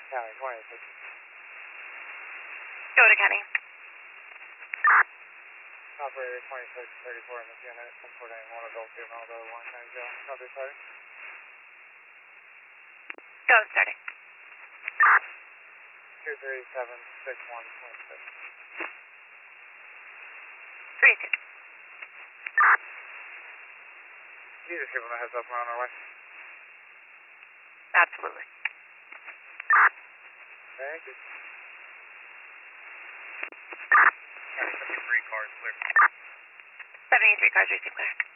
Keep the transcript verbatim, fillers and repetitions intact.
County twenty-six. Go to Kenny. Operator twenty-six thirty-four in this unit, transporting one adult female to Long County Jail. Copy, starting. Go, starting. two three seven six one point six. three two. Can you just give them a heads up we're on our way? Absolutely. Thank you. seventy-three cars clear. seventy-three cars receive clear.